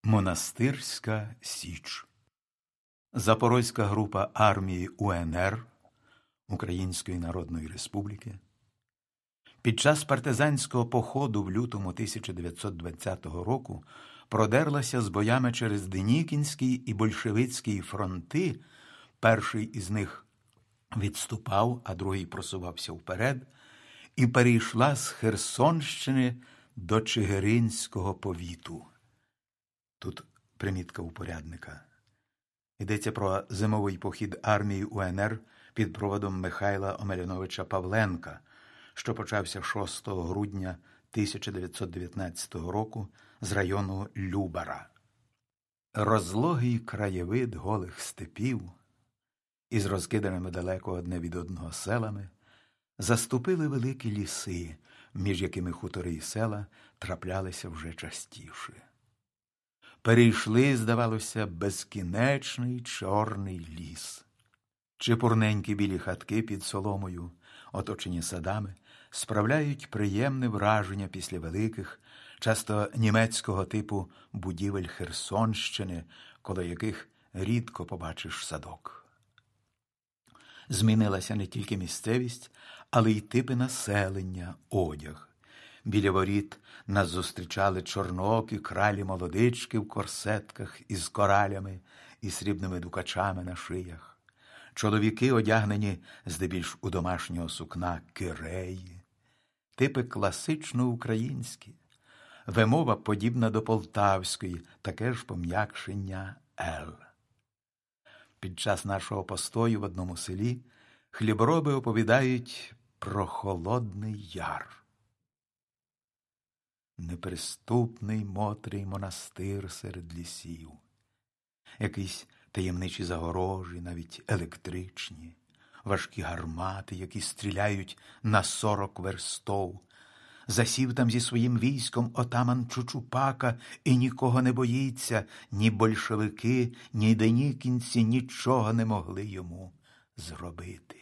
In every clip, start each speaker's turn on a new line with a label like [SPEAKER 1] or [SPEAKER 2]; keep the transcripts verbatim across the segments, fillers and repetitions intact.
[SPEAKER 1] Монастирська Січ. Запорозька група армії У Ен Ер Української Народної Республіки під час партизанського походу в лютому тисяча дев'ятсот двадцятого року продерлася з боями через Денікінський і Большевицький фронти. Перший із них відступав, а другий просувався вперед, і перейшла з Херсонщини до Чигиринського повіту. Тут примітка упорядника. Йдеться про зимовий похід армії У Ен Ер під проводом Михайла Омеляновича Павленка, що почався шостого грудня тисяча дев'ятсот дев'ятнадцятого року з району Любара. Розлогий краєвид голих степів із розкиданими далеко одне від одного селами заступили великі ліси, між якими хутори і села траплялися вже частіше. Перейшли, здавалося, безкінечний чорний ліс. Чепурненькі білі хатки під соломою, оточені садами, справляють приємне враження після великих, часто німецького типу будівель Херсонщини, коло яких рідко побачиш садок. Змінилася не тільки місцевість, але й типи населення, одяг. Біля воріт нас зустрічали чорноокі кралі молодички в корсетках із коралями і срібними дукачами на шиях. Чоловіки, одягнені здебільш у домашнього сукна, киреї. Типи класично українські. Вимова подібна до полтавської, таке ж пом'якшення «л». Під час нашого постою в одному селі хлібороби оповідають про Холодний Яр. Неприступний мотрий монастир серед лісів. Якісь таємничі загорожі, навіть електричні, важкі гармати, які стріляють на сорок верстов. Засів там зі своїм військом отаман Чучупака і нікого не боїться, ні большевики, ні денікінці нічого не могли йому зробити.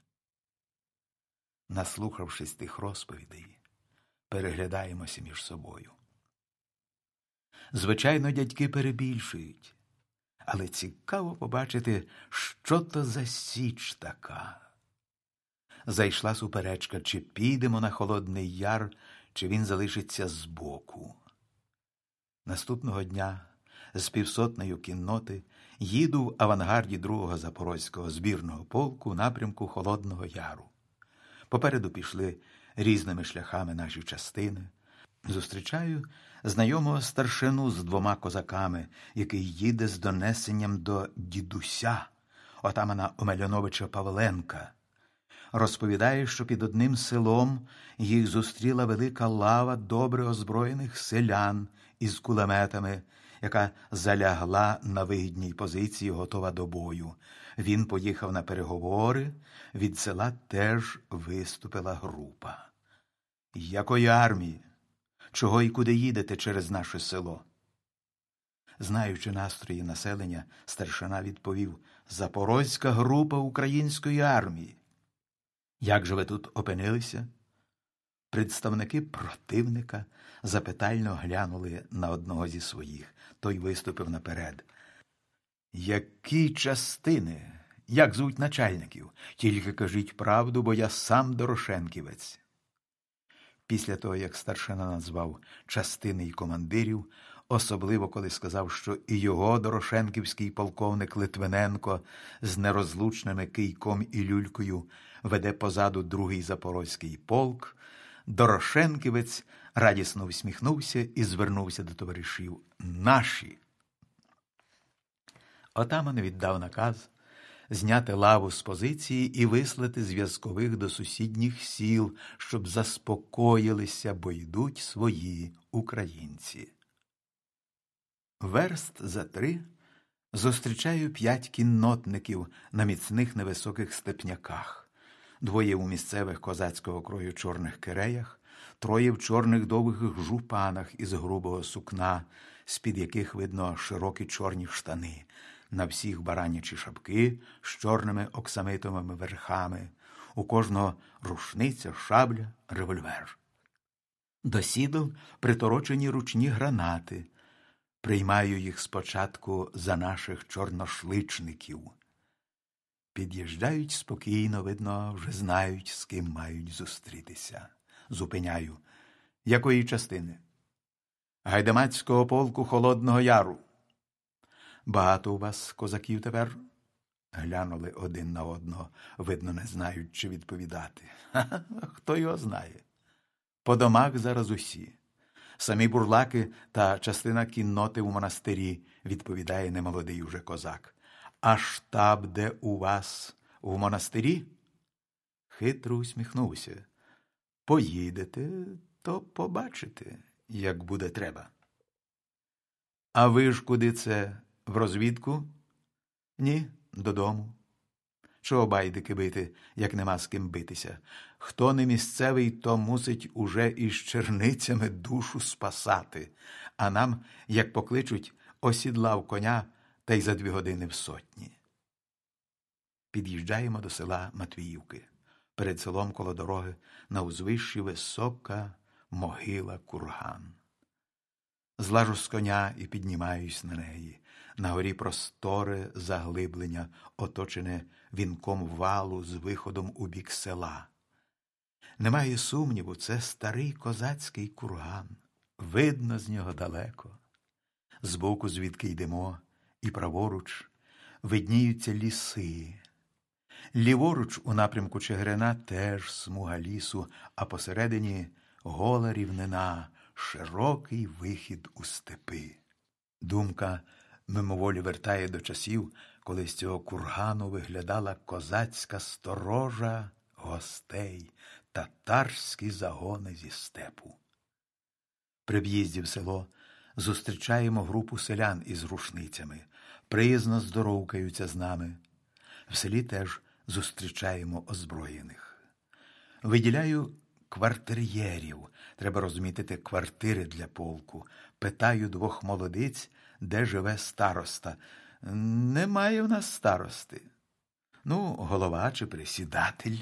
[SPEAKER 1] Наслухавшись тих розповідей, переглядаємося між собою. Звичайно, дядьки перебільшують, але цікаво побачити, що то за січ така. Зайшла суперечка, чи підемо на Холодний Яр, чи він залишиться збоку. Наступного дня з півсотнею кінноти їду в авангарді другого Запорозького збірного полку в напрямку Холодного Яру. Попереду пішли різними шляхами наші частини. Зустрічаю знайомого старшину з двома козаками, який їде з донесенням до дідуся, отамана Омеляновича Павленка. Розповідає, що під одним селом їх зустріла велика лава добре озброєних селян із кулеметами, яка залягла на вигідній позиції, готова до бою. Він поїхав на переговори, від села теж виступила група. «Якої армії? Чого і куди їдете через наше село?» Знаючи настрої населення, старшина відповів: «Запорозька група української армії». «Як же ви тут опинилися?» Представники противника запитально глянули на одного зі своїх. Той виступив наперед. «Які частини? Як звуть начальників? Тільки кажіть правду, бо я сам дорошенківець». Після того, як старшина назвав частини й командирів, особливо коли сказав, що і його дорошенківський полковник Литвиненко з нерозлучними Кийком і Люлькою веде позаду другий Запорозький полк, дорошенківець радісно всміхнувся і звернувся до товаришів: «Наші!» Отаман віддав наказ зняти лаву з позиції і вислати зв'язкових до сусідніх сіл, щоб заспокоїлися, бо йдуть свої українці. Верст за три зустрічаю п'ять кіннотників на міцних невисоких степняках. Двоє у місцевих козацького крою чорних киреях, троє в чорних довгих жупанах із грубого сукна, з-під яких видно широкі чорні штани. На всіх баранячі шапки з чорними оксамитовими верхами. У кожного рушниця, шабля, револьвер. До сідел приторочені ручні гранати. Приймаю їх спочатку за наших чорношличників. Під'їжджають спокійно, видно, вже знають, з ким мають зустрітися. Зупиняю. Якої частини? Гайдамацького полку Холодного Яру. Багато у вас козаків тепер? Глянули один на одного, видно, не знають, чи відповідати. Ха-ха, хто його знає. По домах зараз усі. Самі бурлаки та частина кінноти у монастирі, відповідає немолодий уже козак. А штаб де у вас? В монастирі? Хитро усміхнувся. Поїдете, то побачите, як буде треба. А ви ж куди це? В розвідку? Ні, додому. Чого байдики бити, як нема з ким битися? Хто не місцевий, то мусить уже із черницями душу спасати. А нам, як покличуть, осідлав коня та й за дві години в сотні. Під'їжджаємо до села Матвіївки. Перед селом коло дороги на узвищі висока могила-курган. Злажу з коня і піднімаюсь на неї. На горі просторе заглиблення, оточене вінком валу з виходом у бік села. Немає сумніву, це старий козацький курган. Видно з нього далеко. Збоку, звідки йдемо, і праворуч видніються ліси. Ліворуч у напрямку Чигирина теж смуга лісу, а посередині гола рівнина, широкий вихід у степи. Думка мимоволі вертає до часів, коли з цього кургану виглядала козацька сторожа гостей, татарські загони зі степу. При в'їзді в село зустрічаємо групу селян із рушницями, приязно здоровкаються з нами. В селі теж зустрічаємо озброєних. Виділяю квартир'єрів, треба розмітити квартири для полку. Питаю двох молодиць, де живе староста. Немає в нас старости. Ну, голова чи присідатель.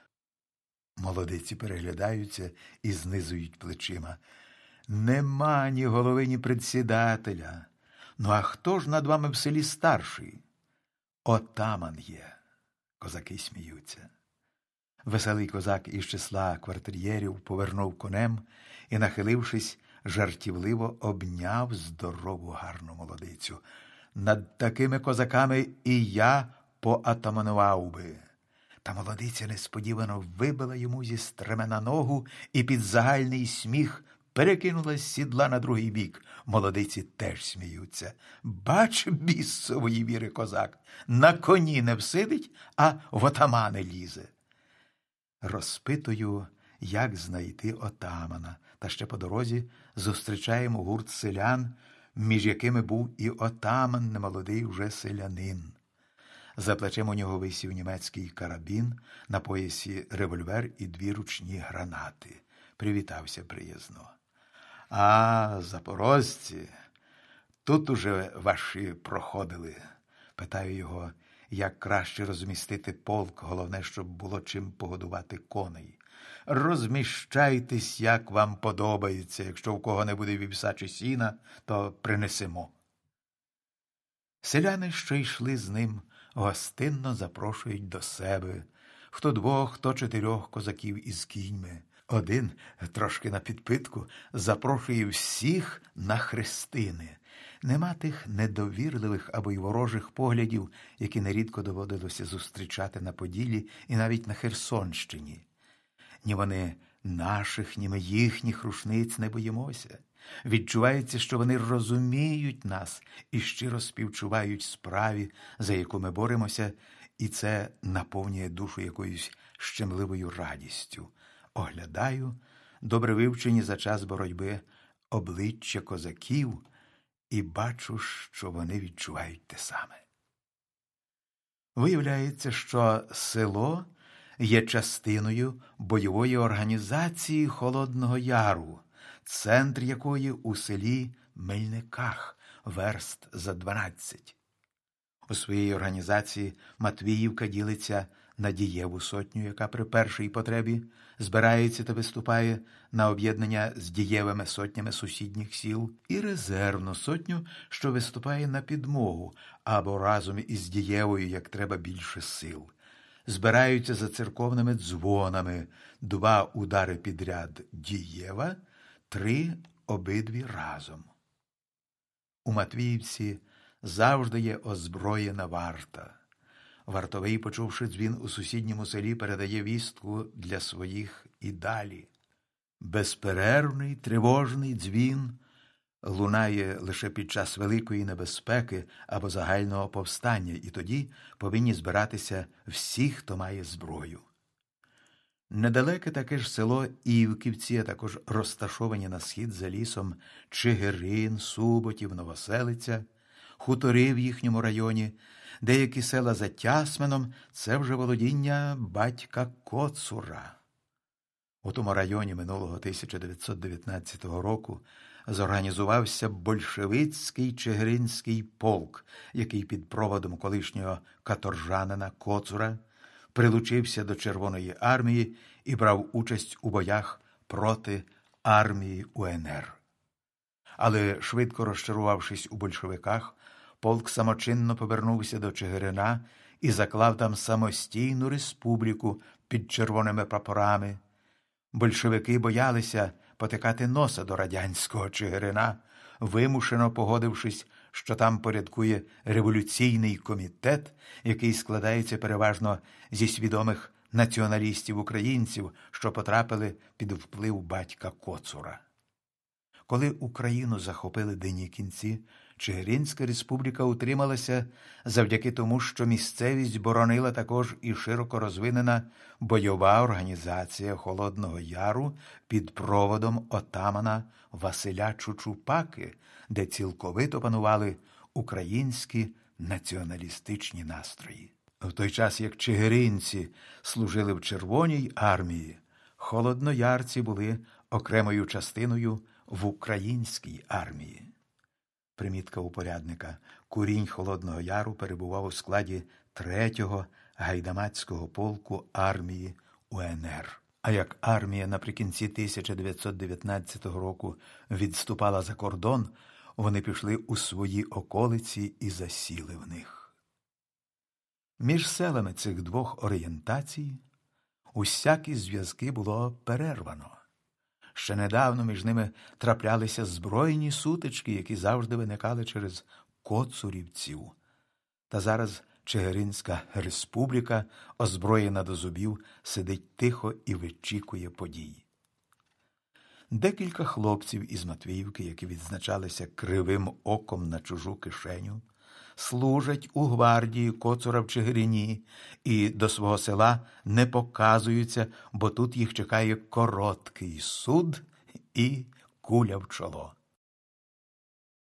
[SPEAKER 1] Молодиці переглядаються і знизують плечима. Нема ні голови, ні предсідателя. Ну, а хто ж над вами в селі старший? Отаман є. Козаки сміються. Веселий козак із числа квартир'єрів повернув конем і, нахилившись, жартівливо обняв здорову гарну молодицю. Над такими козаками і я поатаманував би. Та молодиця несподівано вибила йому зі стремена ногу і під загальний сміх перекинулась з сідла на другий бік. Молодиці теж сміються. Бач, бісової віри козак, на коні не всидить, а в отамани лізе. Розпитую, як знайти отамана, та ще по дорозі зустрічаємо гурт селян, між якими був і отаман, немолодий уже селянин. За плечем у нього висів німецький карабін, на поясі револьвер і дві ручні гранати. Привітався приязно. А, запорожці, тут уже ваші проходили. Питаю його, як краще розмістити полк, головне, щоб було чим погодувати коней. Розміщайтесь, як вам подобається, якщо в кого не буде вівса чи сіна, то принесемо. Селяни, що йшли з ним, гостинно запрошують до себе. Хто двох, хто чотирьох козаків із кіньми. Один, трошки на підпитку, запрошує всіх на хрестини. Нема тих недовірливих або й ворожих поглядів, які нерідко доводилося зустрічати на Поділлі і навіть на Херсонщині. Ні вони наших, ні ми їхніх рушниць не боїмося. Відчувається, що вони розуміють нас і щиро співчувають справі, за яку ми боремося, і це наповнює душу якоюсь щемливою радістю. Оглядаю, добре вивчені за час боротьби, обличчя козаків і бачу, що вони відчувають те саме. Виявляється, що село є частиною бойової організації Холодного Яру, центр якої у селі Мельниках, верст за дванадцять. У своїй організації Матвіївка ділиться на дієву сотню, яка при першій потребі збирається та виступає на об'єднання з дієвими сотнями сусідніх сіл, і резервну сотню, що виступає на підмогу, або разом із дієвою, як треба більше сил. Збираються за церковними дзвонами, два удари підряд дієва, три обидві разом. У Матвіївці завжди є озброєна варта. Вартовий, почувши дзвін у сусідньому селі, передає вістку для своїх і далі. Безперервний, тривожний дзвін лунає лише під час великої небезпеки або загального повстання, і тоді повинні збиратися всі, хто має зброю. Недалеке таке ж село Івківці, а також розташовані на схід за лісом Чигирин, Суботів, Новоселиця, хутори в їхньому районі, деякі села за Тясмином – це вже володіння батька Коцура. У тому районі минулого тисяча дев'ятсот дев'ятнадцятого року зорганізувався большевицький Чигиринський полк, який під проводом колишнього каторжанина Коцура прилучився до Червоної армії і брав участь у боях проти армії УНР. Але, швидко розчарувавшись у большевиках, полк самочинно повернувся до Чигирина і заклав там самостійну республіку під червоними прапорами. Большевики боялися потикати носа до радянського Чигирина, вимушено погодившись, що там порядкує революційний комітет, який складається переважно зі свідомих націоналістів-українців, що потрапили під вплив батька Коцура. Коли Україну захопили денікінці, Чигиринська республіка утрималася завдяки тому, що місцевість боронила також і широко розвинена бойова організація Холодного Яру під проводом отамана Василя Чучупаки, де цілковито панували українські націоналістичні настрої. В той час, як чигиринці служили в Червоній армії, холодноярці були окремою частиною в українській армії. Примітка упорядника. Курінь Холодного Яру перебував у складі третього гайдамацького полку армії УНР. А як армія наприкінці тисяча дев'ятсот дев'ятнадцятого року відступала за кордон, вони пішли у свої околиці і засіли в них. Між селами цих двох орієнтацій усякі зв'язки було перервано. Ще недавно між ними траплялися збройні сутички, які завжди виникали через коцурівців. Та зараз Чигиринська республіка, озброєна до зубів, сидить тихо і вичікує подій. Декілька хлопців із Матвіївки, які відзначалися кривим оком на чужу кишеню, служать у гвардії Коцура в Чигирині і до свого села не показуються, бо тут їх чекає короткий суд і куля в чоло.